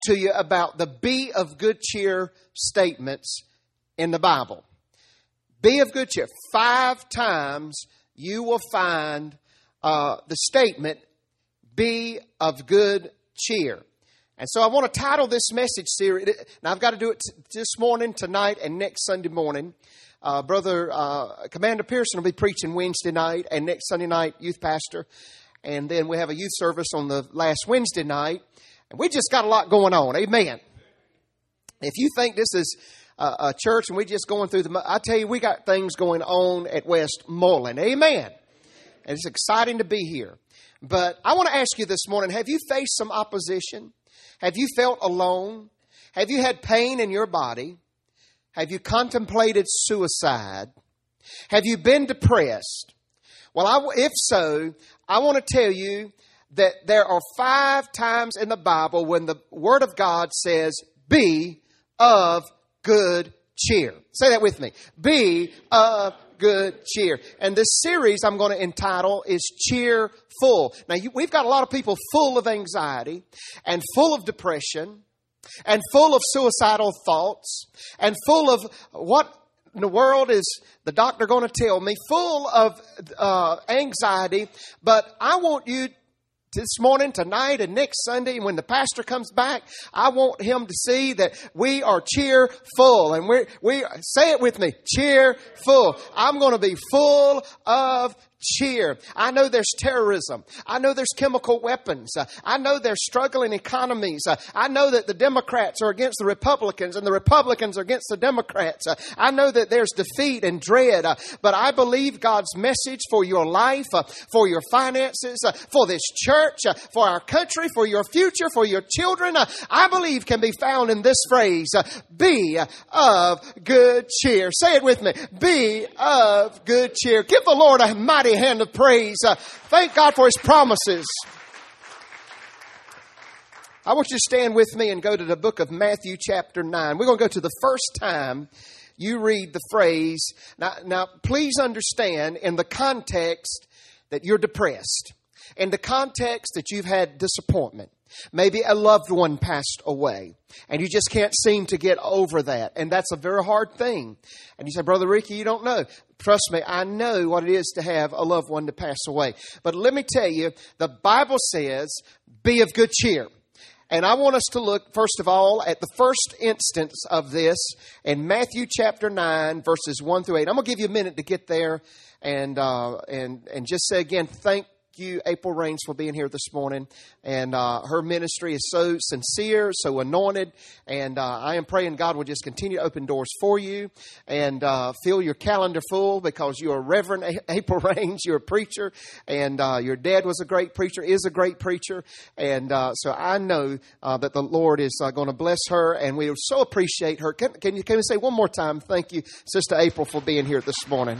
to you about the be of good cheer statements in the Bible. Be of good cheer. 5 times you will find the statement, be of good cheer. And so I want to title this message series. Now I've got to do it this morning, tonight, and next Sunday morning. Commander Pearson will be preaching Wednesday night, and next Sunday night, youth pastor. And then we have a youth service on the last Wednesday night. And we just got a lot going on. Amen. If you think this is a church and we're just going through I tell you, we got things going on at Westmoreland. Amen. And it's exciting to be here. But I want to ask you this morning, have you faced some opposition? Have you felt alone? Have you had pain in your body? Have you contemplated suicide? Have you been depressed? Well, if so, I want to tell you that there are 5 times in the Bible when the Word of God says, be of good cheer. Say that with me. Be of good cheer. And this series I'm going to entitle is Cheerful. Now, we've got a lot of people full of anxiety and full of depression and full of suicidal thoughts and full of what in the world is the doctor going to tell me, full of anxiety. But I want you this morning, tonight, and next Sunday, when the pastor comes back, I want him to see that we are cheerful. And we say it with me, cheerful. I'm going to be full of cheer. I know there's terrorism. I know there's chemical weapons. I know there's struggling economies. I know that the Democrats are against the Republicans and the Republicans are against the Democrats. I know that there's defeat and dread. But I believe God's message for your life, for your finances, for this church, for our country, for your future, for your children, I believe can be found in this phrase, be of good cheer. Say it with me. Be of good cheer. Give the Lord a mighty hand of praise. Thank God for His promises. I want you to stand with me and go to the book of Matthew chapter 9. We're going to go to the first time you read the phrase. Now, please understand in the context that you're depressed, in the context that you've had disappointment. Maybe a loved one passed away and you just can't seem to get over that. And that's a very hard thing. And you say, Brother Ricky, you don't know. Trust me, I know what it is to have a loved one to pass away. But let me tell you, the Bible says, be of good cheer. And I want us to look, first of all, at the first instance of this in Matthew chapter 9, verses 1 through 8. I'm going to give you a minute to get there and just say again, thank you, April Rains, for being here this morning. And her ministry is so sincere, so anointed. And I am praying God will just continue to open doors for you and fill your calendar full, because you are Reverend April Rains. You're a preacher, and your dad was a great preacher, is a great preacher. And so I know that the Lord is going to bless her, and we so appreciate her. Can you say one more time, thank you, Sister April, for being here this morning.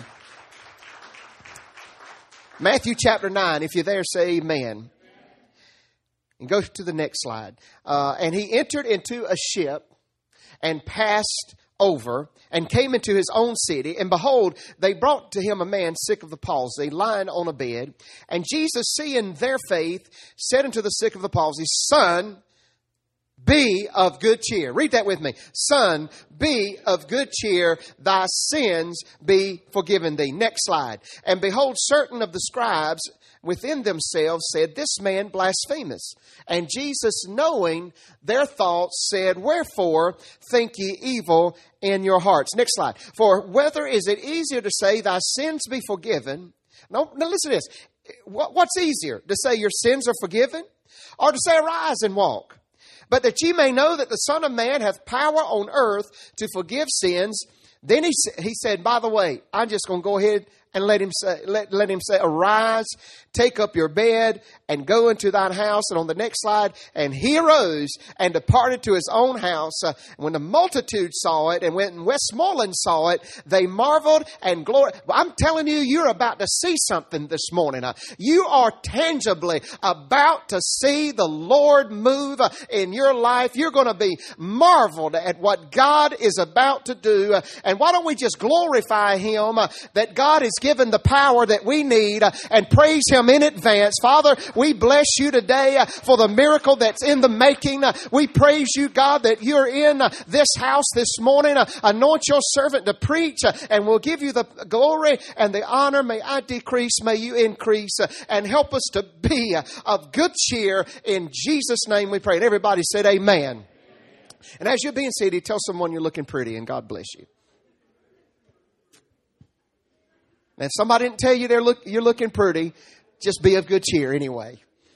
Matthew chapter 9, if you're there, say amen. And go to the next slide. And he entered into a ship and passed over and came into his own city. And behold, they brought to him a man sick of the palsy, lying on a bed. And Jesus, seeing their faith, said unto the sick of the palsy, Son, be of good cheer. Read that with me. Son, be of good cheer. Thy sins be forgiven thee. Next slide. And behold, certain of the scribes within themselves said, This man blasphemeth. And Jesus, knowing their thoughts, said, Wherefore think ye evil in your hearts? Next slide. For whether is it easier to say, Thy sins be forgiven? No, listen to this. What's easier? To say your sins are forgiven? Or to say, Arise and walk? But that ye may know that the Son of Man hath power on earth to forgive sins. Then he said, by the way, I'm just going to go ahead and let him say, Arise, take up your bed, and go into thine house. And on the next slide, and he arose and departed to his own house. When the multitude saw it, and when Westmoreland saw it, they marveled and glorified. I'm telling you, you're about to see something this morning. You are tangibly about to see the Lord move in your life. You're going to be marveled at what God is about to do. And why don't we just glorify Him that God is given the power that we need, and praise Him in advance. Father, we bless You today for the miracle that's in the making. We praise You, God, that You're in this house this morning. Anoint Your servant to preach, and we'll give You the glory and the honor. May I decrease, may You increase, and help us to be of good cheer. In Jesus' name we pray. And everybody said amen. And as you're being seated, tell someone you're looking pretty, and God bless you. And if somebody didn't tell you you're looking pretty, just be of good cheer anyway.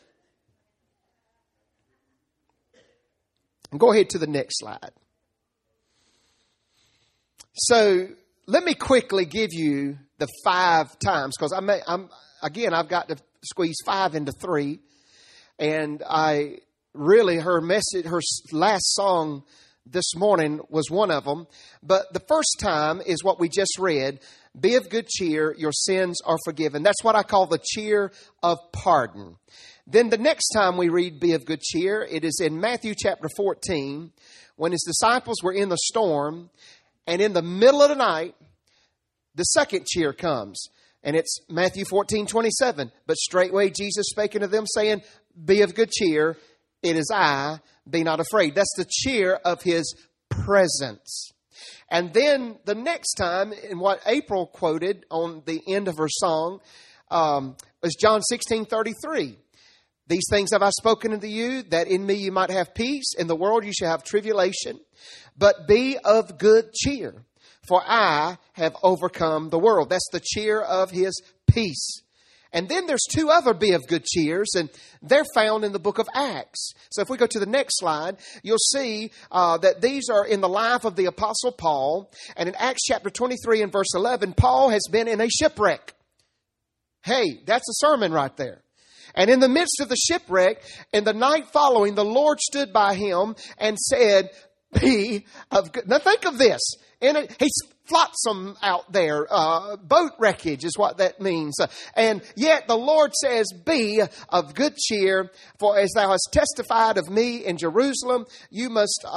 And go ahead to the next slide. So let me quickly give you the 5 times, because I've got to squeeze 5 into 3, and I really her last song this morning was one of them. But the first time is what we just read. Be of good cheer, your sins are forgiven. That's what I call the cheer of pardon. Then the next time we read be of good cheer, it is in Matthew chapter 14, when His disciples were in the storm, and in the middle of the night, the second cheer comes. And it's Matthew 14:27. But straightway Jesus spake unto them, saying, be of good cheer, it is I, be not afraid. That's the cheer of His presence. And then the next time, in what April quoted on the end of her song, was John 16:33. These things have I spoken unto you, that in me you might have peace. In the world you shall have tribulation. But be of good cheer, for I have overcome the world. That's the cheer of His peace. And then there's 2 other be of good cheers, and they're found in the book of Acts. So if we go to the next slide, you'll see that these are in the life of the Apostle Paul. And in Acts chapter 23 and verse 11, Paul has been in a shipwreck. Hey, that's a sermon right there. And in the midst of the shipwreck, in the night following, the Lord stood by him and said, be of good. Now think of this. He's flotsam out there. Boat wreckage is what that means. And yet the Lord says, be of good cheer, for as thou hast testified of me in Jerusalem, you must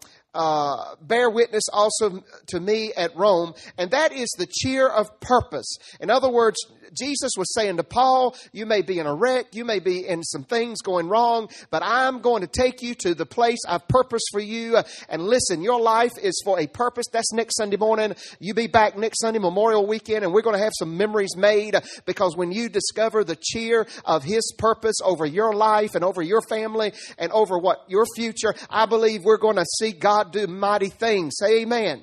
bear witness also to me at Rome. And that is the cheer of purpose. In other words, Jesus was saying to Paul, you may be in a wreck, you may be in some things going wrong, but I'm going to take you to the place I've purposed for you. And listen, your life is for a purpose. That's next Sunday morning. You be back next Sunday, Memorial Weekend, and we're going to have some memories made, because when you discover the cheer of His purpose over your life and over your family and over what your future, I believe we're going to see God do mighty things. Say amen.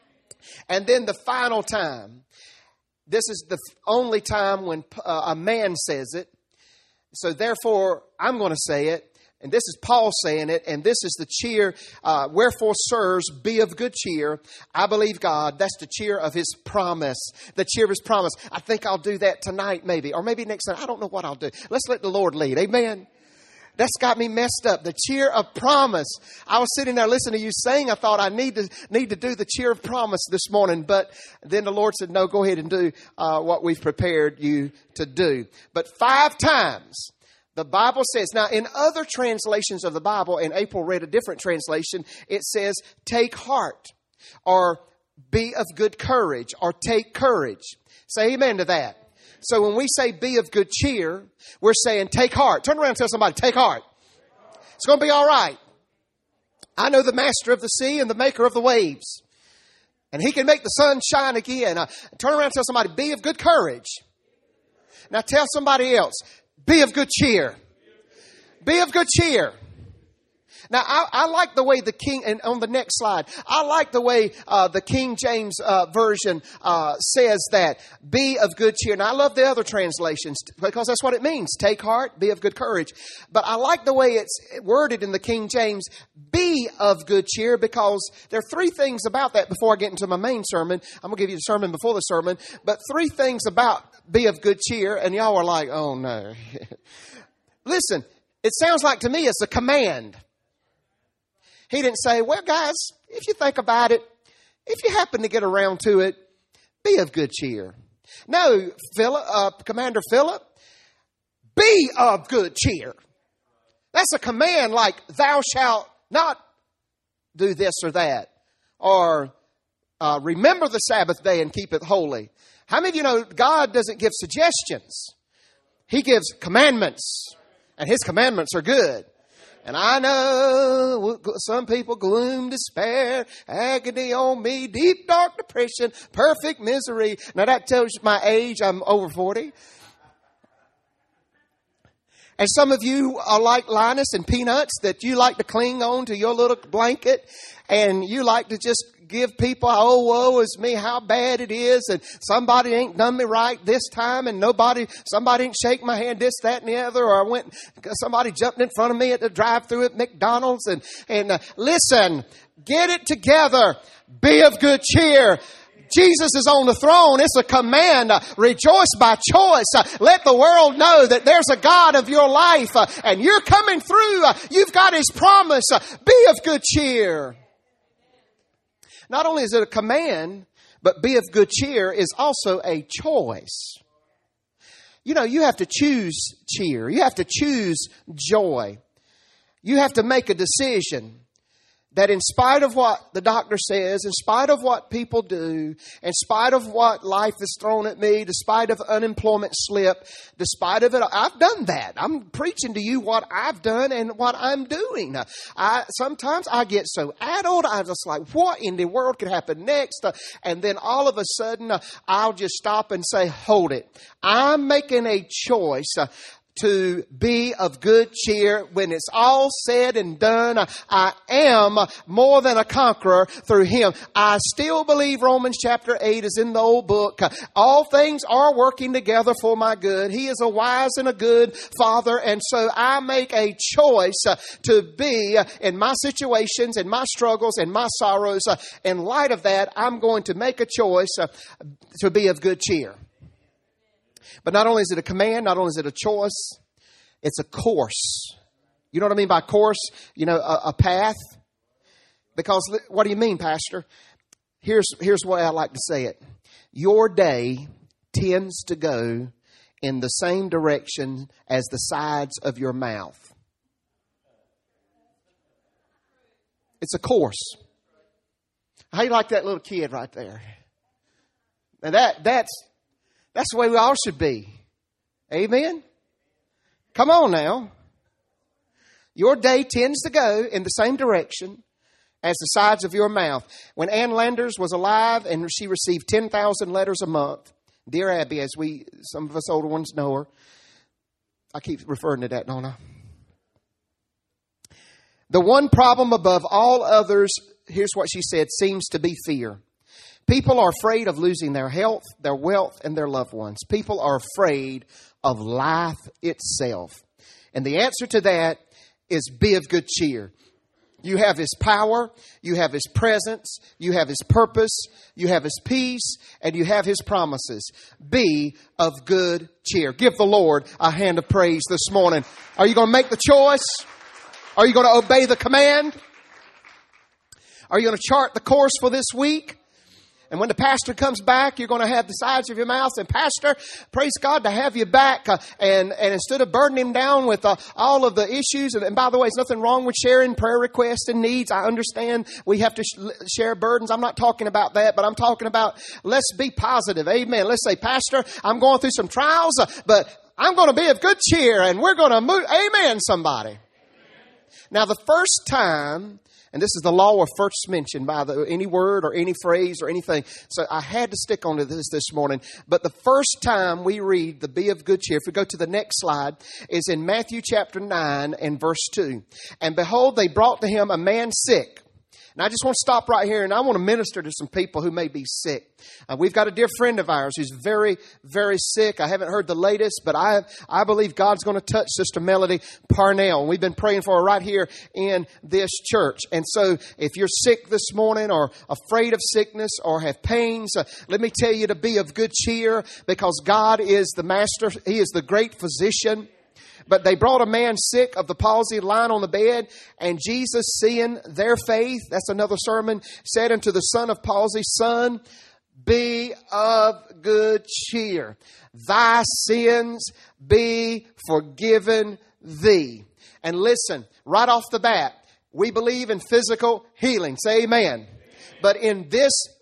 And then the final time. This is the only time when a man says it. So therefore, I'm going to say it. And this is Paul saying it. And this is the cheer. Wherefore, sirs, be of good cheer. I believe God. That's the cheer of His promise. The cheer of His promise. I think I'll do that tonight maybe. Or maybe next time. I don't know what I'll do. Let's let the Lord lead. Amen. That's got me messed up. The cheer of promise. I was sitting there listening to you sing. I thought I need to do the cheer of promise this morning. But then the Lord said, no, go ahead and do what we've prepared you to do. But 5 times the Bible says, now in other translations of the Bible, and April read a different translation, it says, take heart, or be of good courage, or take courage. Say amen to that. So when we say be of good cheer, we're saying take heart. Turn around and tell somebody, take heart. It's going to be all right. I know the master of the sea and the maker of the waves. And He can make the sun shine again. Turn around and tell somebody, be of good courage. Now tell somebody else, be of good cheer. Be of good cheer. Now, I like the way the King, and on the next slide, I like the way the King James Version says that, be of good cheer. Now, I love the other translations because that's what it means. Take heart, be of good courage. But I like the way it's worded in the King James, be of good cheer, because there are 3 things about that before I get into my main sermon. I'm going to give you the sermon before the sermon. But 3 things about be of good cheer, and y'all are like, oh no. Listen, it sounds like to me it's a command. He didn't say, well, guys, if you think about it, if you happen to get around to it, be of good cheer. No, Commander Philip, be of good cheer. That's a command like, thou shalt not do this or that. Or remember the Sabbath day and keep it holy. How many of you know God doesn't give suggestions? He gives commandments. And His commandments are good. And I know some people, gloom, despair, agony on me, deep, dark depression, perfect misery. Now that tells you my age. I'm over 40. And some of you are like Linus and Peanuts, that you like to cling on to your little blanket. And you like to just give people, oh, woe is me, how bad it is. And somebody ain't done me right this time. And somebody ain't shake my hand, this, that, and the other. Or somebody jumped in front of me at the drive-thru at McDonald's. And listen, get it together. Be of good cheer. Jesus is on the throne. It's a command. Rejoice by choice. Let the world know that there's a God of your life. And you're coming through. You've got His promise. Be of good cheer. Not only is it a command, but be of good cheer is also a choice. You know, you have to choose cheer. You have to choose joy. You have to make a decision that in spite of what the doctor says, in spite of what people do, in spite of what life has thrown at me, despite of unemployment slip, despite of it, I've done that. I'm preaching to you what I've done and what I'm doing. Sometimes I get so addled, I'm just like, what in the world could happen next? And then all of a sudden, I'll just stop and say, hold it. I'm making a choice to be of good cheer. When it's all said and done, I am more than a conqueror through Him. I still believe Romans chapter 8 is in the old book. All things are working together for my good. He is a wise and a good Father. And so I make a choice to be in my situations, in my struggles, in my sorrows. In light of that, I'm going to make a choice to be of good cheer. But not only is it a command, not only is it a choice, it's a course. You know what I mean by course? You know, a path. Because what do you mean, Pastor? Here's the way I like to say it. Your day tends to go in the same direction as the sides of your mouth. It's a course. How do you like that little kid right there? Now that's the way we all should be. Amen? Come on now. Your day tends to go in the same direction as the sides of your mouth. When Ann Landers was alive and she received 10,000 letters a month, Dear Abby, as some of us older ones know her, I keep referring to that, don't I? The one problem above all others, here's what she said, seems to be fear. People are afraid of losing their health, their wealth, and their loved ones. People are afraid of life itself. And the answer to that is be of good cheer. You have His power, you have His presence, you have His purpose, you have His peace, and you have His promises. Be of good cheer. Give the Lord a hand of praise this morning. Are you going to make the choice? Are you going to obey the command? Are you going to chart the course for this week? And when the pastor comes back, you're going to have the sides of your mouth and, Pastor, praise God to have you back. And instead of burdening him down with all of the issues, and by the way, there's nothing wrong with sharing prayer requests and needs. I understand we have to share burdens. I'm not talking about that, but I'm talking about let's be positive. Amen. Let's say, Pastor, I'm going through some trials, but I'm going to be of good cheer and we're going to move. Amen, somebody. Amen. Now, the first time, and this is the law of first mention by any word or any phrase or anything. So I had to stick onto this morning. But the first time we read the be of good cheer, if we go to the next slide, is in Matthew chapter 9 and verse 2. And behold, they brought to him a man sick. Now, I just want to stop right here, and I want to minister to some people who may be sick. We've got a dear friend of ours who's very, very sick. I haven't heard the latest, but I believe God's going to touch Sister Melody Parnell. And we've been praying for her right here in this church. And so if you're sick this morning or afraid of sickness or have pains, let me tell you to be of good cheer because God is the master. He is the great physician. But they brought a man sick of the palsy lying on the bed, and Jesus, seeing their faith, that's another sermon, said unto the son of palsy, Son, be of good cheer. Thy sins be forgiven thee. And listen, right off the bat, we believe in physical healing. Say amen. But in this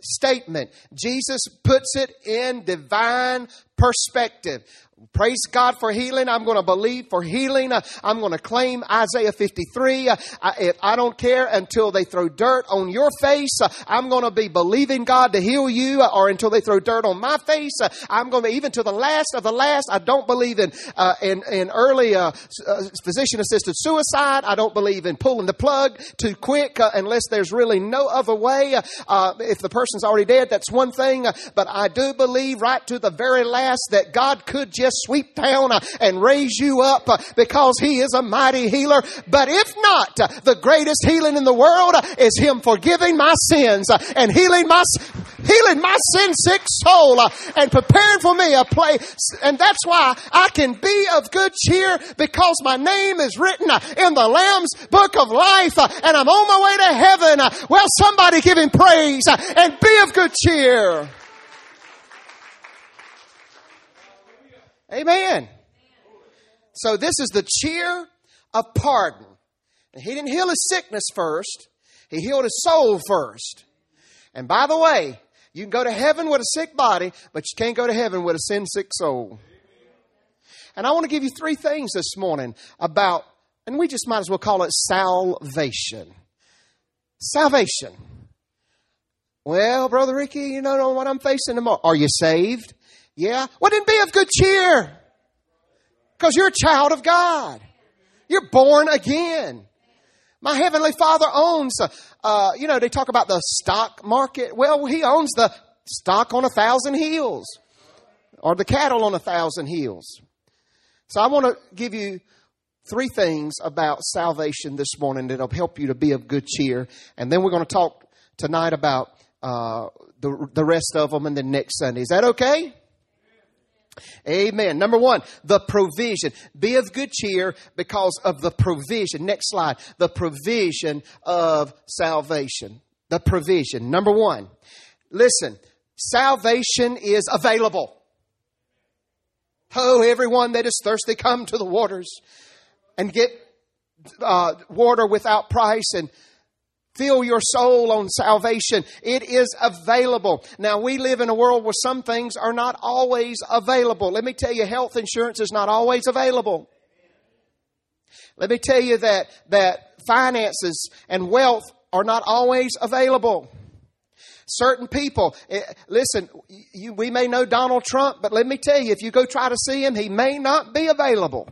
statement. Jesus puts it in divine perspective. Praise God for healing. I'm going to believe for healing. I'm going to claim Isaiah 53. I don't care until they throw dirt on your face. I'm going to be believing God to heal you, or until they throw dirt on my face. I'm going to, even to the last of the last. I don't believe in early physician-assisted suicide. I don't believe in pulling the plug too quick unless there's really no other way. If the person's already dead, that's one thing. But I do believe right to the very last that God could just sweep down and raise you up because He is a mighty healer. But if not, the greatest healing in the world is Him forgiving my sins and healing my sin sick soul and preparing for me a place. And that's why I can be of good cheer, because my name is written in the Lamb's book of life and I'm on my way to heaven. Well, somebody give Him praise and be of good cheer. Amen. So this is the cheer of pardon. And He didn't heal his sickness first. He healed his soul first. And by the way, you can go to heaven with a sick body, but you can't go to heaven with a sin-sick soul. And I want to give you 3 things this morning about, and we just might as well call it salvation. Salvation. Well, Brother Ricky, you don't know what I'm facing tomorrow. Are you saved? Yeah. Well, then be of good cheer. Because you're a child of God. You're born again. My Heavenly Father owns, they talk about the stock market. Well, He owns the stock on 1,000 hills. Or the cattle on 1,000 hills. So I want to give you 3 things about salvation this morning that'll help you to be of good cheer. And then we're going to talk tonight about the rest of them, and then next Sunday. Is that okay? Amen. Number 1, the provision. Be of good cheer because of the provision. Next slide. The provision of salvation. The provision. Number 1. Listen, salvation is available. Oh, everyone that is thirsty, come to the waters and get water without price and fill your soul on salvation. It is available. Now, we live in a world where some things are not always available. Let me tell you, health insurance is not always available. Let me tell you that finances and wealth are not always available. Certain people, listen, we may know Donald Trump, but let me tell you, if you go try to see him, he may not be available.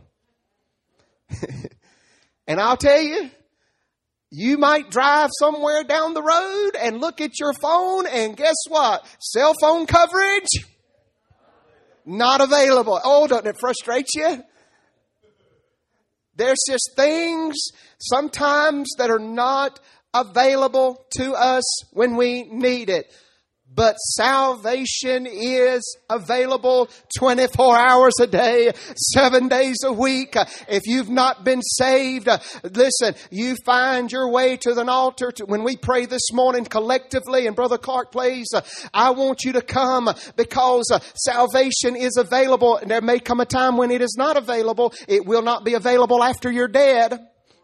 And I'll tell you, you might drive somewhere down the road and look at your phone, and guess what? Cell phone coverage, not available. Oh, doesn't it frustrate you? There's just things sometimes that are not available to us when we need it. But salvation is available 24 hours a day, 7 days a week. If you've not been saved, listen, you find your way to an altar. When we pray this morning collectively, and Brother Clark plays, I want you to come, because salvation is available. And there may come a time when it is not available. It will not be available after you're dead.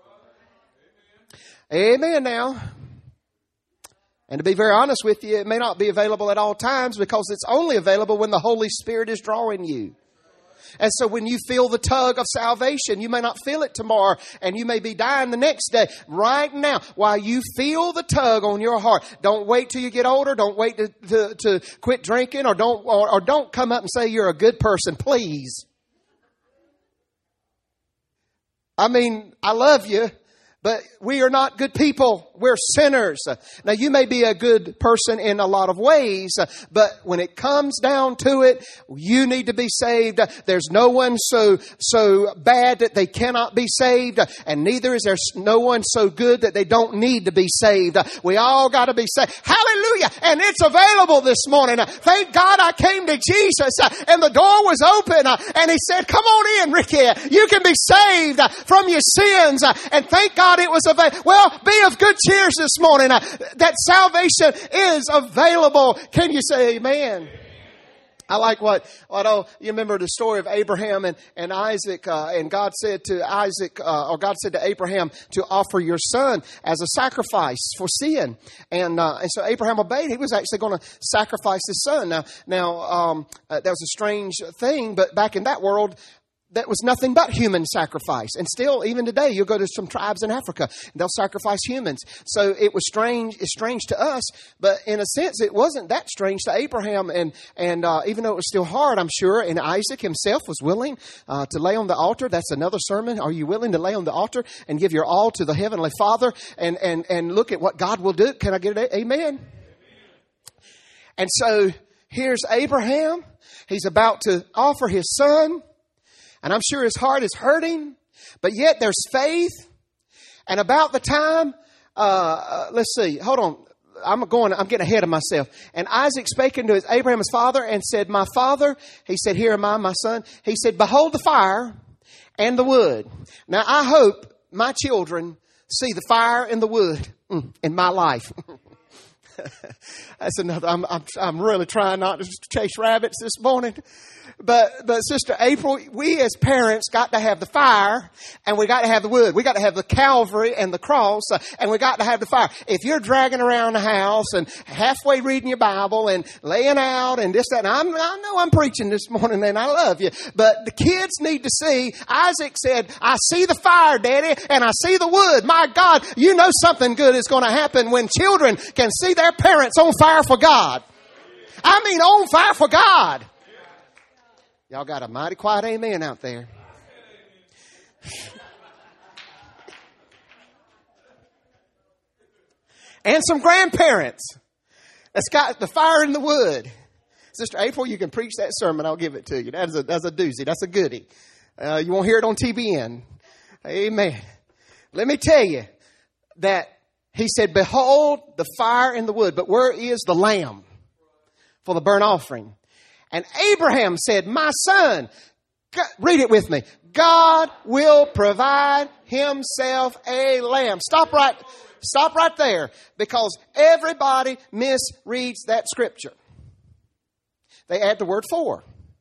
Amen now. And to be very honest with you, it may not be available at all times, because it's only available when the Holy Spirit is drawing you. And so when you feel the tug of salvation, you may not feel it tomorrow, and you may be dying the next day. Right now, while you feel the tug on your heart, don't wait till you get older. Don't wait to quit drinking, or don't come up and say you're a good person, please. I mean, I love you, but we are not good people. We're sinners. Now, you may be a good person in a lot of ways, but when it comes down to it, you need to be saved. There's no one so bad that they cannot be saved, and neither is there no one so good that they don't need to be saved. We all got to be saved. Hallelujah! And it's available this morning. Thank God I came to Jesus, and the door was open, and He said, "Come on in, Ricky. You can be saved from your sins." And thank God it was available. Well, be of good cheers this morning that salvation is available. Can you say amen? I like you remember the story of Abraham and Isaac, and God said to Isaac, or God said to Abraham to offer your son as a sacrifice for sin. And so Abraham obeyed. He was actually going to sacrifice his son. Now, that was a strange thing, but back in that world, that was nothing but human sacrifice. And still, even today, you'll go to some tribes in Africa, and they'll sacrifice humans. So it was strange. It's strange to us, but in a sense, it wasn't that strange to Abraham. And even though it was still hard, I'm sure, and Isaac himself was willing to lay on the altar. That's another sermon. Are you willing to lay on the altar and give your all to the Heavenly Father and look at what God will do? Can I get an amen? And so here's Abraham. He's about to offer his son. And I'm sure his heart is hurting, but yet there's faith. And about the time, let's see, hold on. I'm getting ahead of myself. And Isaac spake unto Abraham his father and said, my father, he said, here am I, my son. He said, behold the fire and the wood. Now I hope my children see the fire and the wood in my life. That's another, I'm really trying not to chase rabbits this morning. But Sister April, we as parents got to have the fire and we got to have the wood. We got to have the Calvary and the cross and we got to have the fire. If you're dragging around the house and halfway reading your Bible and laying out and this, that, and I know I'm preaching this morning and I love you, but the kids need to see. Isaac said, I see the fire, Daddy, and I see the wood. My God, you know something good is going to happen when children can see their parents on fire for God. I mean, on fire for God. Y'all got a mighty quiet amen out there. And some grandparents that's got the fire in the wood. Sister April, you can preach that sermon. I'll give it to you. That's a doozy. That's a goodie. You won't hear it on TBN. Amen. Let me tell you that he said, behold the fire in the wood, but where is the lamb for the burnt offering? And Abraham said, my son, read it with me. God will provide himself a lamb. Stop right there, because everybody misreads that scripture. They add the word for.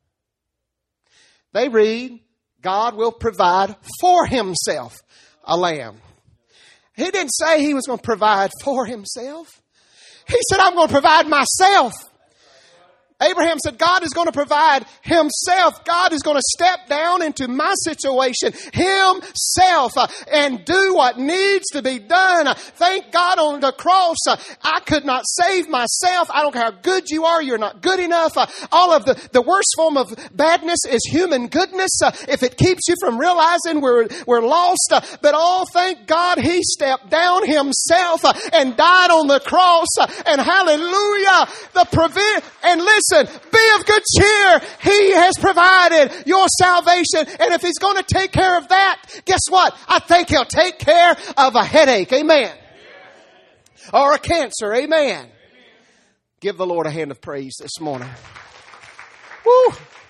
They read, God will provide for himself a lamb. He didn't say he was going to provide for himself. He said, I'm going to provide myself. Abraham said, God is going to provide himself. God is going to step down into my situation himself and do what needs to be done. Thank God on the cross, I could not save myself. I don't care how good you are. You're not good enough. All of the worst form of badness is human goodness. If it keeps you from realizing we're lost. But thank God he stepped down himself and died on the cross. And hallelujah, and listen, be of good cheer. He has provided your salvation. And if he's going to take care of that, guess what? I think he'll take care of a headache. Amen. Or a cancer. Amen. Give the Lord a hand of praise this morning. Woo.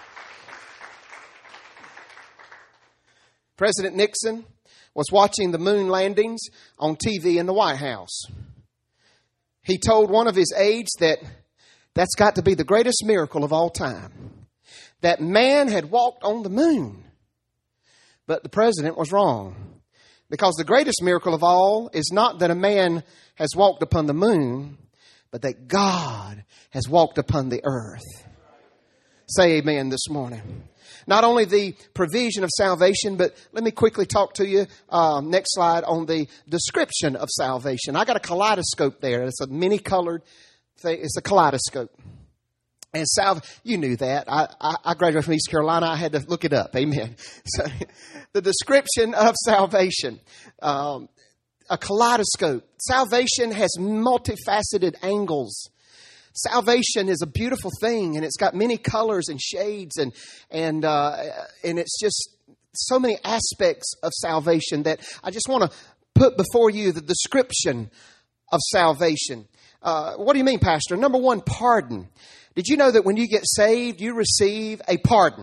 President Nixon was watching the moon landings on TV in the White House. He told one of his aides that's got to be the greatest miracle of all time. That man had walked on the moon. But the president was wrong. Because the greatest miracle of all is not that a man has walked upon the moon, but that God has walked upon the earth. Say amen this morning. Not only the provision of salvation, but let me quickly talk to you, next slide, on the description of salvation. I got a kaleidoscope there. It's a many-colored thing. It's a kaleidoscope. And you knew that. I graduated from East Carolina. I had to look it up. Amen. So, the description of salvation. A kaleidoscope. Salvation has multifaceted angles. Salvation is a beautiful thing, and it's got many colors and shades, and it's just so many aspects of salvation that I just want to put before you the description of salvation. What do you mean, Pastor? Number one, pardon. Did you know that when you get saved, you receive a pardon?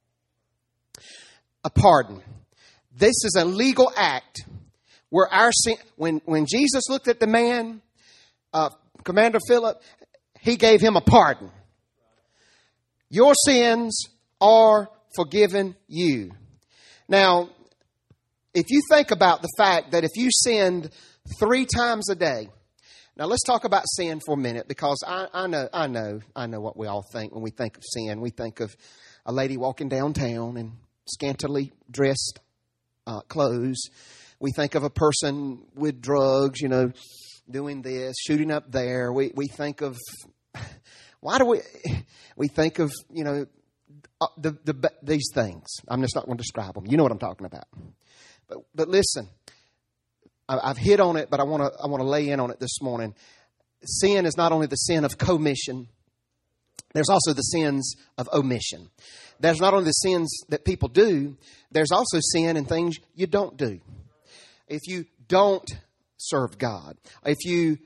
A pardon. This is a legal act where our sin, when Jesus looked at the man, Commander Philip, he gave him a pardon. Your sins are forgiven you. Now, if you think about the fact that if you sinned 3 times a day, now let's talk about sin for a minute, because I know what we all think when we think of sin. We think of a lady walking downtown in scantily dressed clothes. We think of a person with drugs, doing this, shooting up there. We think of, why do we think of, these things. I'm just not going to describe them. You know what I'm talking about. But listen, I've hit on it, but I want to lay in on it this morning. Sin is not only the sin of commission, there's also the sins of omission. There's not only the sins that people do, there's also sin in things you don't do. If you don't serve God, if you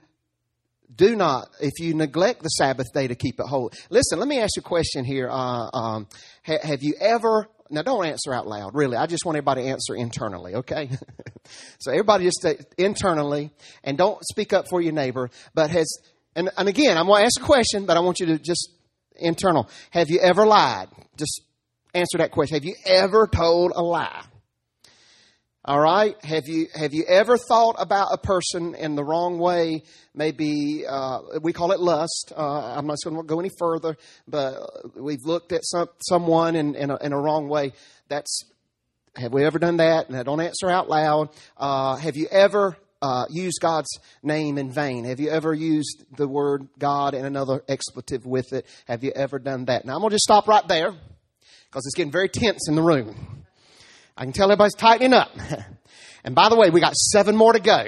neglect the Sabbath day to keep it holy. Listen, let me ask you a question here. Have you ever, now don't answer out loud, really. I just want everybody to answer internally, okay? So everybody just stay internally, and don't speak up for your neighbor. But and again, I'm going to ask a question, but I want you to just internal. Have you ever lied? Just answer that question. Have you ever told a lie? All right. Have you ever thought about a person in the wrong way? Maybe we call it lust. I'm not going to go any further, but we've looked at someone in a wrong way. Have we ever done that? Now, don't answer out loud. Have you ever used God's name in vain? Have you ever used the word God and another expletive with it? Have you ever done that? Now I'm going to just stop right there, because it's getting very tense in the room. I can tell everybody's tightening up. And by the way, we got 7 more to go.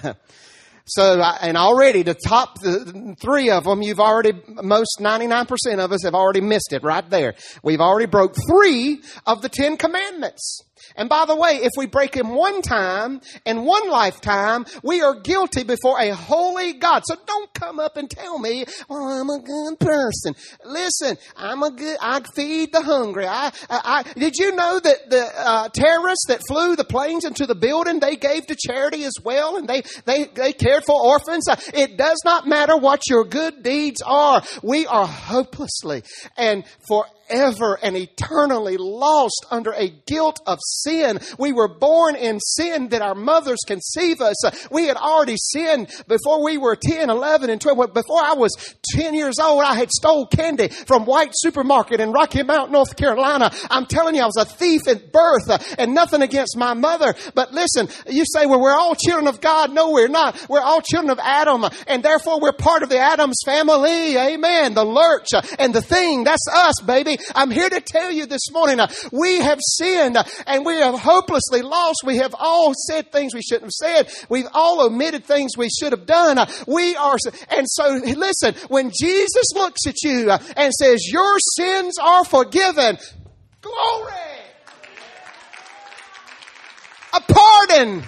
So, and already the top 3 of them, most 99% of us have already missed it right there. We've already broke 3 of the 10 commandments. And by the way, if we break them one time in one lifetime, we are guilty before a holy God. So don't come up and tell me, well, I'm a good person. Listen, I feed the hungry. Did you know that the terrorists that flew the planes into the building, they gave to charity as well, and they cared for orphans? It does not matter what your good deeds are. We are hopelessly and forever and eternally lost under a guilt of sin. We were born in sin that our mothers conceived us. We had already sinned before we were 10, 11, and 12. Before I was 10 years old, I had stole candy from White Supermarket in Rocky Mount, North Carolina. I'm telling you, I was a thief at birth, and nothing against my mother. But listen, you say, well, we're all children of God. No, we're not. We're all children of Adam, and therefore we're part of the Adam's family. Amen. The lurch and the thing, that's us, baby. I'm here to tell you this morning, we have sinned and we have hopelessly lost. We have all said things we shouldn't have said. We've all omitted things we should have done. And so listen, when Jesus looks at you and says, your sins are forgiven, glory! A pardon.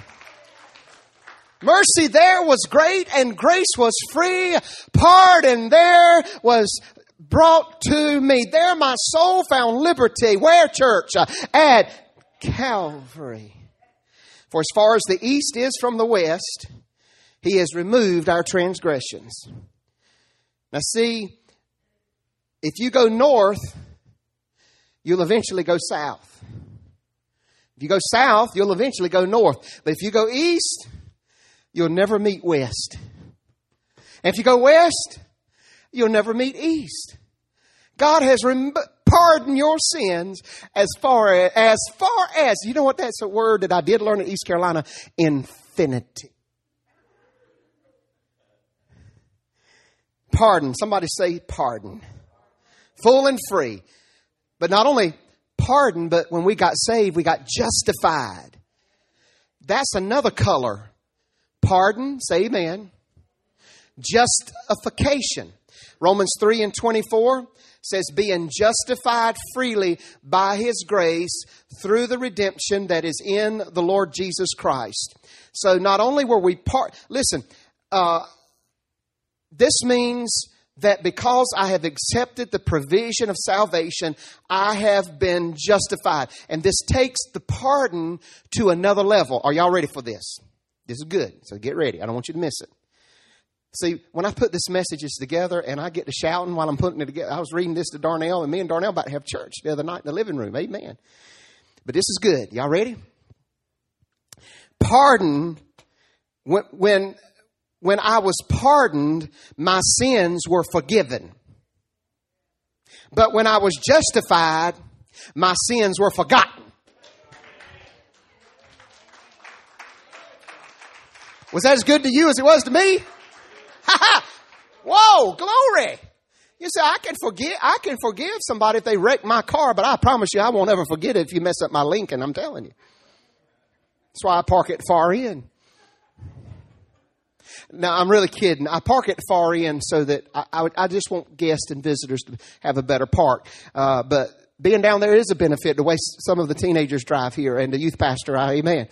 Mercy there was great and grace was free. Pardon there was brought to me. There my soul found liberty. Where, church? At Calvary. For as far as the east is from the west, He has removed our transgressions. Now see, if you go north, you'll eventually go south. If you go south, you'll eventually go north. But if you go east, you'll never meet west. And if you go west, you'll never meet east. God has pardoned your sins as far as, you know what, that's a word that I did learn in East Carolina, infinity. Pardon. Somebody say pardon. Full and free. But not only pardon, but when we got saved, we got justified. That's another color. Pardon, say amen. Justification. Romans 3:24 says, being justified freely by His grace through the redemption that is in the Lord Jesus Christ. So not only were we listen, this means that because I have accepted the provision of salvation, I have been justified. And this takes the pardon to another level. Are y'all ready for this? This is good. So get ready. I don't want you to miss it. See, when I put this messages together and I get to shouting while I'm putting it together, I was reading this to Darnell, and me and Darnell about to have church the other night in the living room. Amen. But this is good. Y'all ready? Pardon. When I was pardoned, my sins were forgiven. But when I was justified, my sins were forgotten. Was that as good to you as it was to me? Ha ha! Whoa, glory! You say, I can forgive somebody if they wreck my car, but I promise you I won't ever forget it if you mess up my Lincoln, I'm telling you. That's why I park at the far end. Now, I'm really kidding. I park at the far end so that I just want guests and visitors to have a better park. But being down there is a benefit the way some of the teenagers drive here, and the youth pastor, amen.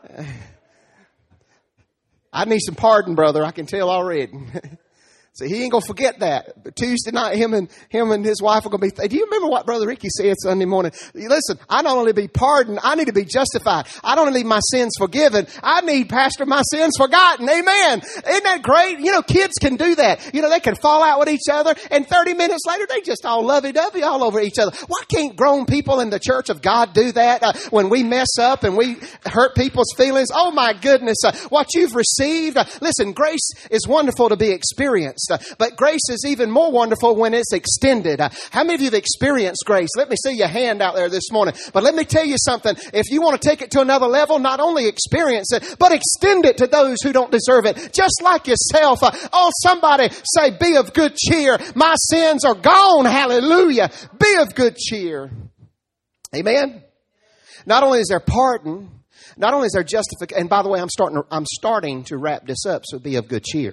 I need some pardon, brother. I can tell already. So he ain't going to forget that. But Tuesday night, him and his wife are going to be, do you remember what Brother Ricky said Sunday morning? Listen, I not only be pardoned, I need to be justified. I don't need my sins forgiven. I need, Pastor, my sins forgotten. Amen. Isn't that great? You know, kids can do that. You know, they can fall out with each other, and 30 minutes later, they just all lovey-dovey all over each other. Why can't grown people in the church of God do that when we mess up and we hurt people's feelings? Oh, my goodness. What you've received. Listen, grace is wonderful to be experienced. But grace is even more wonderful when it's extended. How many of you have experienced grace? Let me see your hand out there this morning. But let me tell you something. If you want to take it to another level, not only experience it, but extend it to those who don't deserve it. Just like yourself. Oh, somebody say, be of good cheer. My sins are gone. Hallelujah. Be of good cheer. Amen. Not only is there pardon, not only is there justification, and by the way, I'm starting to wrap this up, so be of good cheer.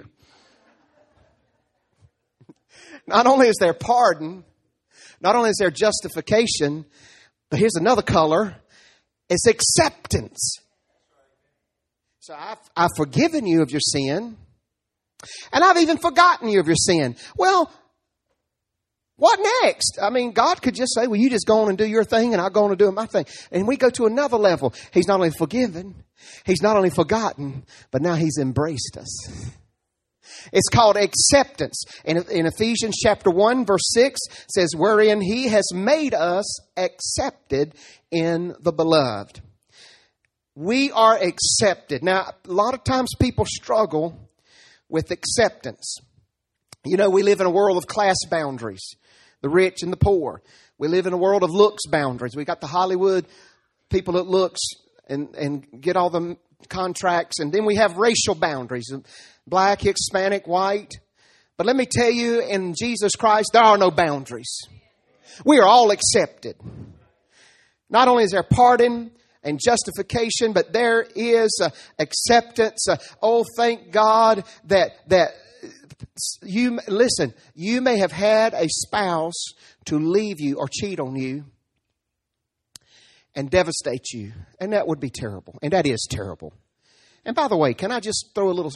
Not only is there pardon, not only is there justification, but here's another color. It's acceptance. So I've forgiven you of your sin, and I've even forgotten you of your sin. Well, what next? I mean, God could just say, well, you just go on and do your thing, and I'll go on and do my thing. And we go to another level. He's not only forgiven, He's not only forgotten, but now He's embraced us. It's called acceptance. In Ephesians chapter 1 verse 6 says, wherein He has made us accepted in the beloved. We are accepted. Now, a lot of times people struggle with acceptance. You know, we live in a world of class boundaries, the rich and the poor. We live in a world of looks boundaries. We got the Hollywood people that looks and get all the contracts. And then we have racial boundaries. Black, Hispanic, white. But let me tell you, in Jesus Christ, there are no boundaries. We are all accepted. Not only is there pardon and justification, but there is acceptance. Oh, thank God that you, listen, you may have had a spouse to leave you or cheat on you and devastate you. And that would be terrible. And that is terrible. And by the way, can I just throw a little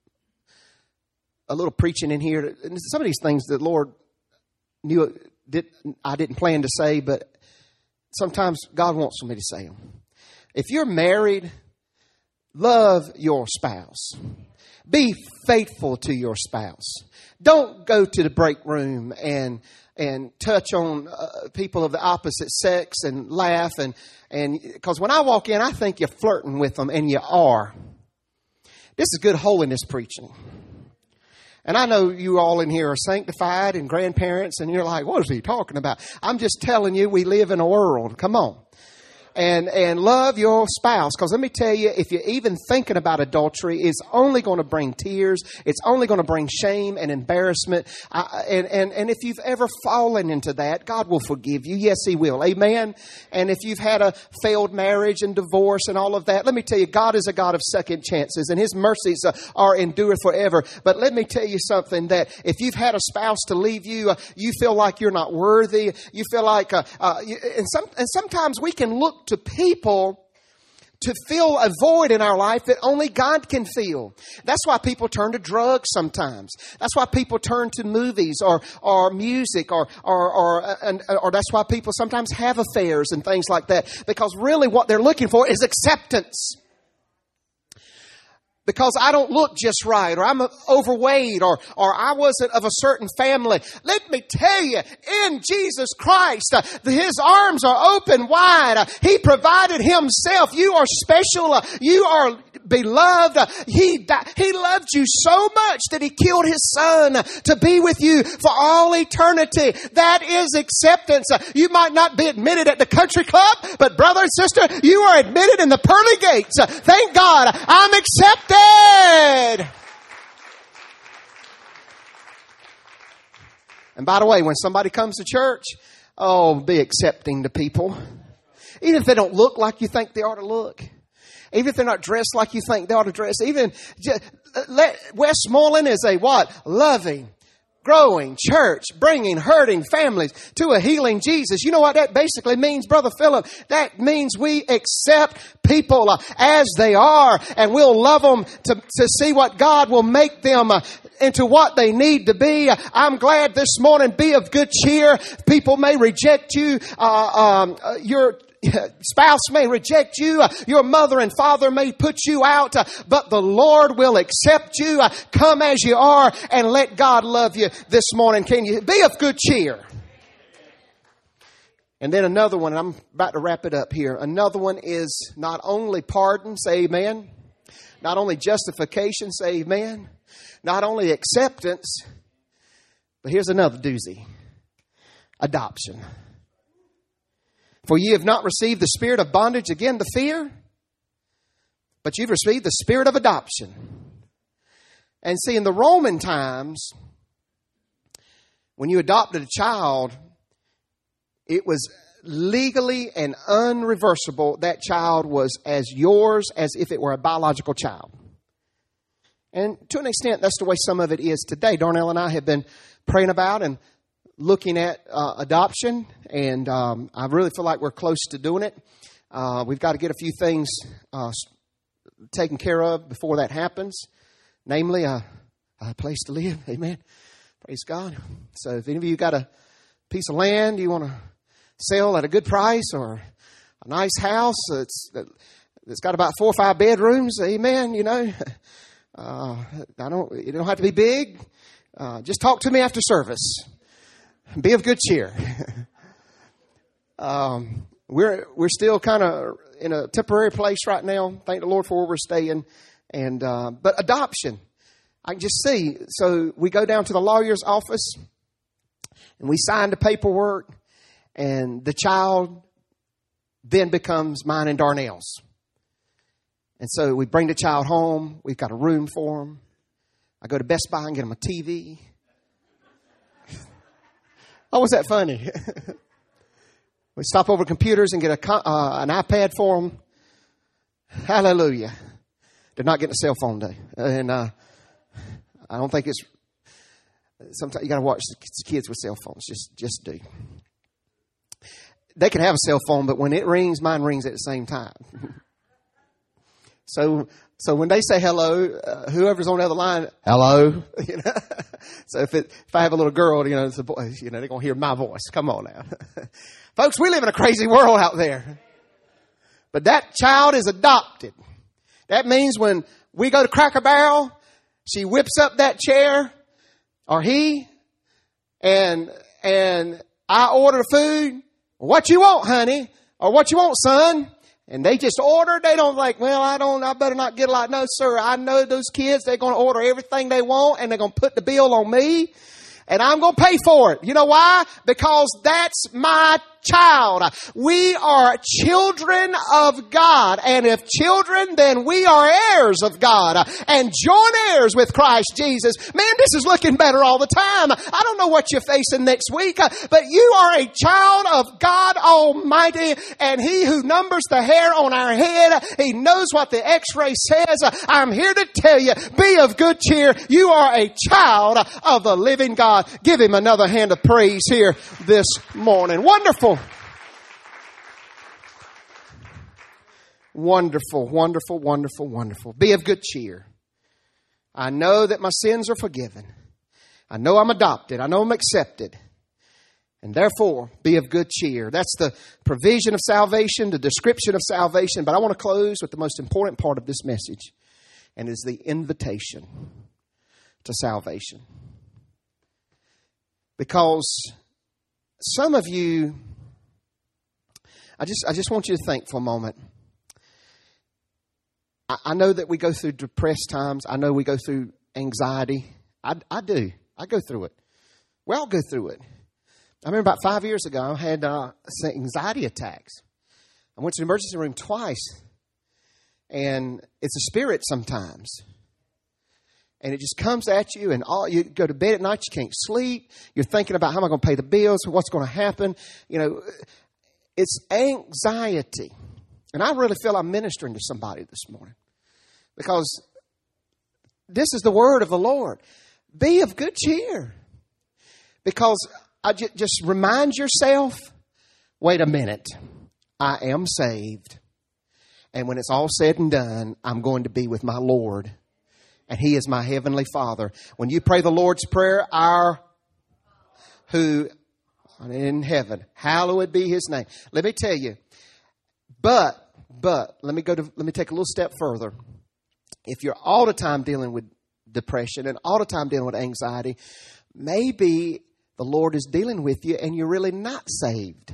preaching in here? Some of these things the Lord knew I didn't plan to say, but sometimes God wants for me to say them. If you're married, love your spouse. Be faithful to your spouse. Don't go to the break room and touch on people of the opposite sex and laugh and because when I walk in, I think you're flirting with them, and you are. This is good holiness preaching. And I know you all in here are sanctified and grandparents, and you're like, what is he talking about? I'm just telling you, we live in a world. Come on. And love your spouse. Because let me tell you, if you're even thinking about adultery, it's only going to bring tears. It's only going to bring shame and embarrassment. And if you've ever fallen into that, God will forgive you. Yes, He will. Amen. And if you've had a failed marriage and divorce and all of that, let me tell you, God is a God of second chances, and His mercies are endureth forever. But let me tell you something, that if you've had a spouse to leave you, you feel like you're not worthy. You feel like, and sometimes we can look to people to fill a void in our life that only God can fill. That's why people turn to drugs sometimes. That's why people turn to movies or music or that's why people sometimes have affairs and things like that. Because really what they're looking for is acceptance. because I don't look just right, or I'm overweight, or I wasn't of a certain family. Let me tell you, in Jesus Christ, His arms are open wide. He provided Himself. You are special. You are beloved. He loved you so much that He killed His Son to be with you for all eternity. That is acceptance. You might not be admitted at the country club, but brother and sister, you are admitted in the pearly gates. Thank God, I'm accepted. And by the way, when somebody comes to church, be accepting to people. Even if they don't look like you think they ought to look. Even if they're not dressed like you think they ought to dress. Westmoreland is a what? Loving, growing church, bringing hurting families to a healing Jesus. You know what that basically means, Brother Philip? That means we accept people as they are, and we'll love them to see what God will make them into what they need to be. I'm glad this morning, be of good cheer. People may reject you. Your spouse may reject you. Your mother and father may put you out, but the Lord will accept you. Come as you are and let God love you this morning. Can you be of good cheer? And then another one, I'm about to wrap it up here. Another one is not only pardon, say amen. Not only justification, say amen. Not only acceptance, but here's another doozy. Adoption. For ye have not received the spirit of bondage again to fear, but you've received the spirit of adoption. And see, in the Roman times, when you adopted a child, it was legally and unreversible. That child was as yours as if it were a biological child. And to an extent, that's the way some of it is today. Darnell and I have been praying about and looking at adoption, and I really feel like we're close to doing it. We've got to get a few things taken care of before that happens, namely a place to live. Amen. Praise God. So if any of you got a piece of land you want to sell at a good price, or a nice house that's got about 4 or 5 bedrooms, amen, you know, it don't have to be big. Just talk to me after service. Be of good cheer. We're still kind of in a temporary place right now. Thank the Lord for where we're staying. And but adoption, I can just see. So we go down to the lawyer's office, and we sign the paperwork, and the child then becomes mine and Darnell's. And so we bring the child home. We've got a room for him. I go to Best Buy and get him a TV. Oh, was that funny? We stop over computers and get an iPad for them. Hallelujah. They're not getting a cell phone day. And I don't think it's... Sometimes you got to watch the kids with cell phones. Just do. They can have a cell phone, but when it rings, mine rings at the same time. So when they say hello, whoever's on the other line, hello. You know? So if I have a little girl, you know, it's a boy, you know, they're gonna hear my voice. Come on now, folks. We live in a crazy world out there. But that child is adopted. That means when we go to Cracker Barrel, she whips up that chair, or he, and I order food. What you want, honey? Or what you want, son? And they just order. They don't like, well, I better not get a lot. No, sir, I know those kids. They're going to order everything they want, and they're going to put the bill on me, and I'm going to pay for it. You know why? Because that's my child. We are children of God. And if children, then we are heirs of God and joint heirs with Christ Jesus. Man, this is looking better all the time. I don't know what you're facing next week, but you are a child of God Almighty, and He who numbers the hair on our head, He knows what the x-ray says. I'm here to tell you, be of good cheer. You are a child of the living God. Give Him another hand of praise here this morning. Wonderful. Wonderful, wonderful, wonderful, wonderful. Be of good cheer. I know that my sins are forgiven. I know I'm adopted. I know I'm accepted. And therefore, be of good cheer. That's the provision of salvation, the description of salvation. But I want to close with the most important part of this message. and is the invitation to salvation. Because some of you, I just want you to think for a moment. I know that we go through depressed times. I know we go through anxiety. I do. I go through it. We all go through it. I remember about 5 years ago, I had some anxiety attacks. I went to the emergency room twice. And it's a spirit sometimes. And it just comes at you, and you go to bed at night, you can't sleep. You're thinking about how am I going to pay the bills, what's going to happen. You know, it's anxiety. And I really feel I'm ministering to somebody this morning. Because this is the word of the Lord. Be of good cheer. Because just remind yourself, wait a minute, I am saved. And when it's all said and done, I'm going to be with my Lord. And He is my heavenly Father. When you pray the Lord's Prayer, our who art in heaven, hallowed be His name. Let me tell you, but let me take a little step further. If you're all the time dealing with depression and all the time dealing with anxiety, maybe the Lord is dealing with you and you're really not saved.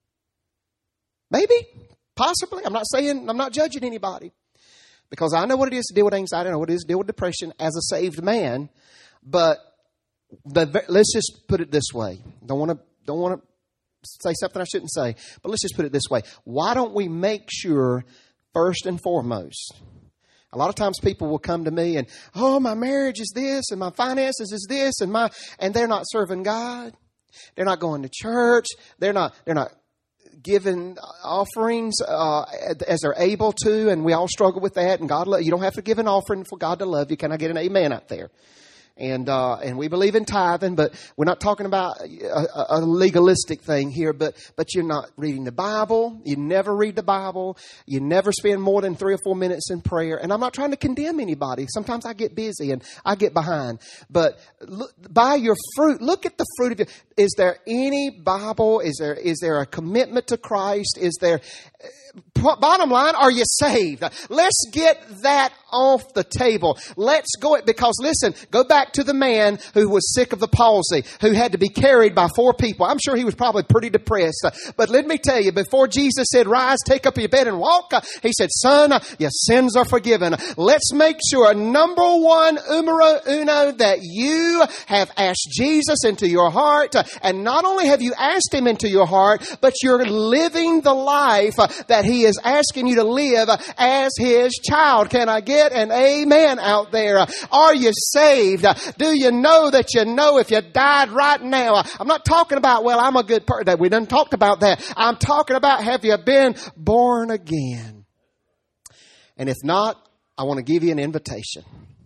Maybe. Possibly. I'm not judging anybody. Because I know what it is to deal with anxiety. I know what it is to deal with depression as a saved man. But let's just put it this way. Don't want to say something I shouldn't say. But let's just put it this way. Why don't we make sure, first and foremost, a lot of times people will come to me and, my marriage is this and my finances is this and they're not serving God. They're not going to church. They're not giving offerings as they're able to, and we all struggle with that. And God, you don't have to give an offering for God to love you. Can I get an amen out there? And we believe in tithing, but we're not talking about a legalistic thing here. But you're not reading the Bible. You never read the Bible. You never spend more than 3 or 4 minutes in prayer. And I'm not trying to condemn anybody. Sometimes I get busy and I get behind. But look, by your fruit, look at the fruit of your. Is there any Bible? Is there a commitment to Christ? Is there? Bottom line, are you saved? Let's get that off the table. Let's go, because listen, go back to the man who was sick of the palsy, who had to be carried by 4 people. I'm sure he was probably pretty depressed. But let me tell you, before Jesus said, rise, take up your bed and walk, He said, son, your sins are forgiven. Let's make sure, number one, numero uno, that you have asked Jesus into your heart. And not only have you asked Him into your heart, but you're living the life that He is asking you to live as His child. Can I get an amen out there? Are you saved? Do you know that you know if you died right now? I'm not talking about, I'm a good person. We done talked about that. I'm talking about, have you been born again? And if not, I want to give you an invitation.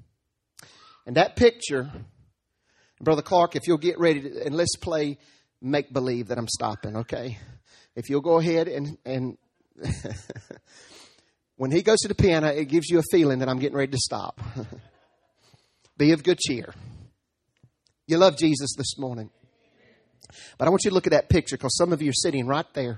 And that picture, Brother Clark, if you'll get ready and let's play make believe that I'm stopping, okay? If you'll go ahead and when he goes to the piano, it gives you a feeling that I'm getting ready to stop. Be of good cheer. You love Jesus this morning. But I want you to look at that picture, because some of you are sitting right there.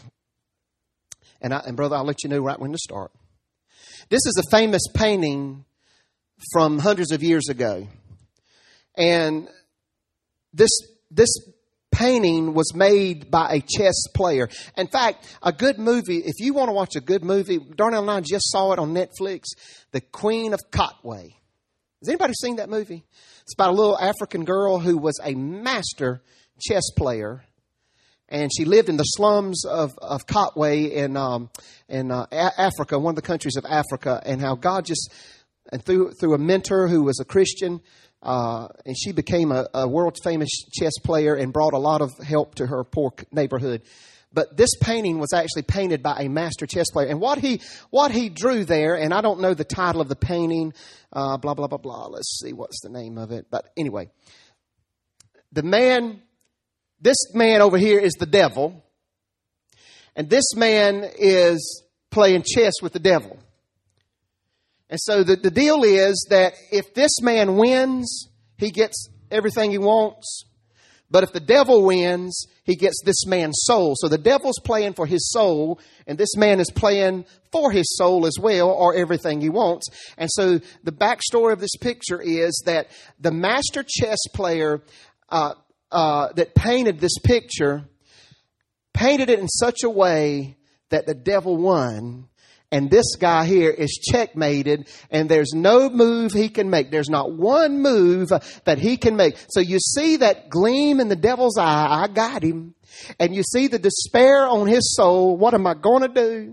And brother, I'll let you know right when to start. This is a famous painting from hundreds of years ago. And this painting was made by a chess player. In fact, a good movie, if you want to watch a good movie, Darnell and I just saw it on Netflix, The Queen of Katwe. Has anybody seen that movie? It's about a little African girl who was a master chess player. And she lived in the slums of Katwe in Africa, one of the countries of Africa. And how God just, and through a mentor who was a Christian, and she became a world famous chess player and brought a lot of help to her poor neighborhood. But this painting was actually painted by a master chess player. And what he drew there, and I don't know the title of the painting, blah, blah, blah, blah. Let's see what's the name of it. But anyway, this man over here is the devil. And this man is playing chess with the devil. And so the deal is that if this man wins, he gets everything he wants. But if the devil wins, he gets this man's soul. So the devil's playing for his soul, and this man is playing for his soul as well, or everything he wants. And so the backstory of this picture is that the master chess player that painted this picture painted it in such a way that the devil won. And this guy here is checkmated, and there's no move he can make. There's not one move that he can make. So you see that gleam in the devil's eye. I got him. And you see the despair on his soul. What am I going to do?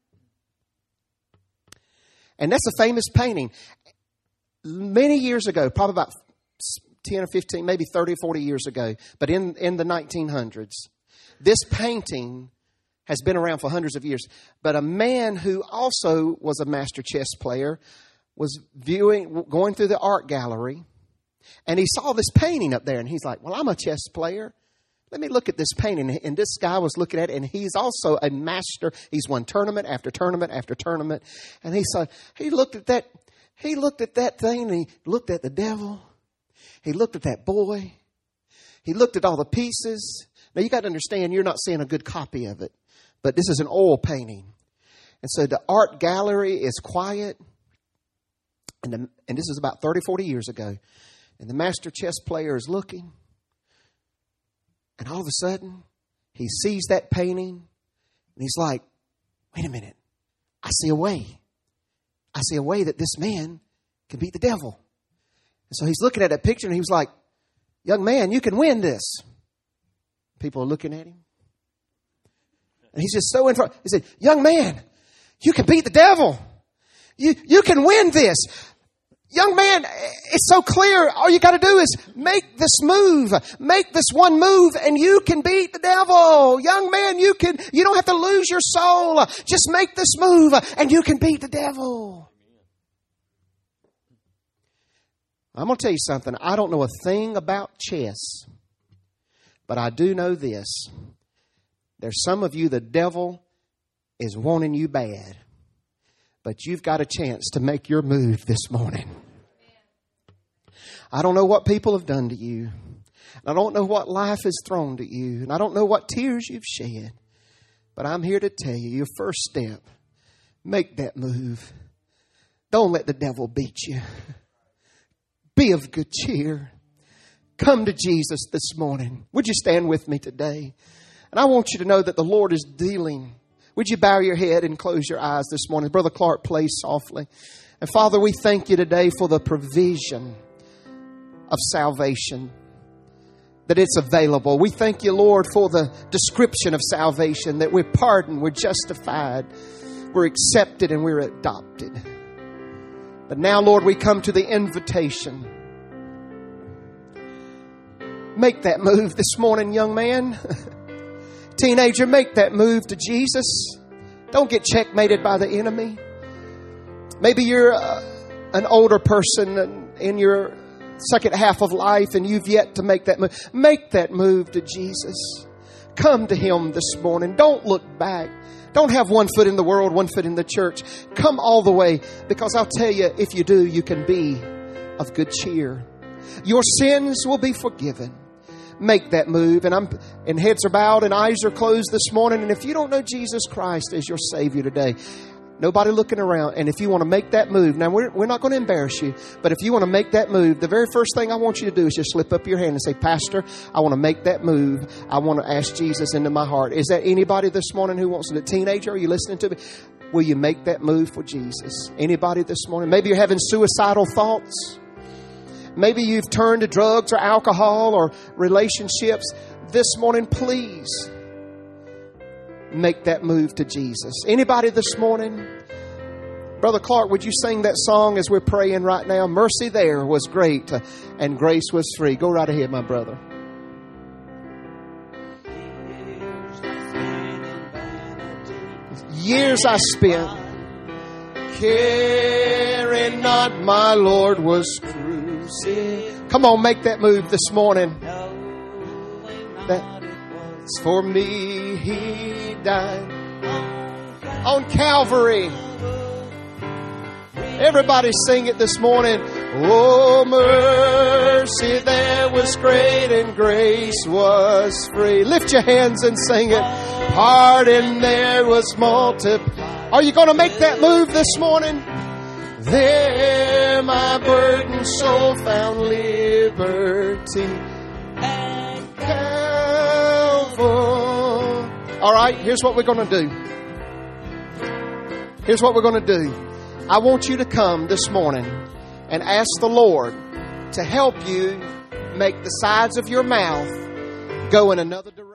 And that's a famous painting. Many years ago, probably about 10 or 15, maybe 30 or 40 years ago, but in the 1900s, this painting has been around for hundreds of years. But a man who also was a master chess player was going through the art gallery, and he saw this painting up there, and he's like, well, I'm a chess player. Let me look at this painting. And this guy was looking at it, and he's also a master. He's won tournament after tournament after tournament. And he looked at that thing, and he looked at the devil. He looked at that boy. He looked at all the pieces. Now, you got to understand, you're not seeing a good copy of it. But this is an oil painting. And so the art gallery is quiet. And this is about 30, 40 years ago. And the master chess player is looking. And all of a sudden, he sees that painting. And he's like, wait a minute. I see a way. I see a way that this man can beat the devil. And so he's looking at that picture, and he was like, young man, you can win this. People are looking at him. And he's just so in front. He said, young man, you can beat the devil. You can win this. Young man, it's so clear. All you got to do is make this move. Make this one move, and you can beat the devil. Young man, you don't have to lose your soul. Just make this move, and you can beat the devil. I'm going to tell you something. I don't know a thing about chess, but I do know this. There's some of you, the devil is wanting you bad, but you've got a chance to make your move this morning. I don't know what people have done to you. I don't know what life has thrown to you. And I don't know what tears you've shed. But I'm here to tell you, your first step, make that move. Don't let the devil beat you. Be of good cheer. Come to Jesus this morning. Would you stand with me today? And I want you to know that the Lord is dealing. Would you bow your head and close your eyes this morning? Brother Clark, play softly. And Father, we thank you today for the provision of salvation, that it's available. We thank you, Lord, for the description of salvation, that we're pardoned, we're justified, we're accepted, and we're adopted. But now, Lord, we come to the invitation. Make that move this morning, young man. Teenager, make that move to Jesus. Don't get checkmated by the enemy. Maybe you're an older person in your second half of life and you've yet to make that move. Make that move to Jesus. Come to Him this morning. Don't look back. Don't have one foot in the world, one foot in the church. Come all the way, because I'll tell you, if you do, you can be of good cheer. Your sins will be forgiven. Make that move. And heads are bowed and eyes are closed this morning. And if you don't know Jesus Christ as your Savior today, nobody looking around. And if you want to make that move, now we're not going to embarrass you, but if you want to make that move, the very first thing I want you to do is just slip up your hand and say, Pastor, I want to make that move. I want to ask Jesus into my heart. Is there anybody this morning who wants to? Teenager, are you listening to me? Will you make that move for Jesus? Anybody this morning? Maybe you're having suicidal thoughts. Maybe you've turned to drugs or alcohol or relationships. This morning, please make that move to Jesus. Anybody this morning? Brother Clark, would you sing that song as we're praying right now? Mercy there was great and grace was free. Go right ahead, my brother. Years I spent caring not, my Lord was crucified. Come on, make that move this morning. That's for me He died on Calvary. Everybody sing it this morning. Oh, mercy there was great and grace was free. Lift your hands and sing it. Pardon there was multiplied. Are you going to make that move this morning? There my burdened soul found liberty at Calvary. All right, here's what we're going to do. Here's what we're going to do. I want you to come this morning and ask the Lord to help you make the sides of your mouth go in another direction.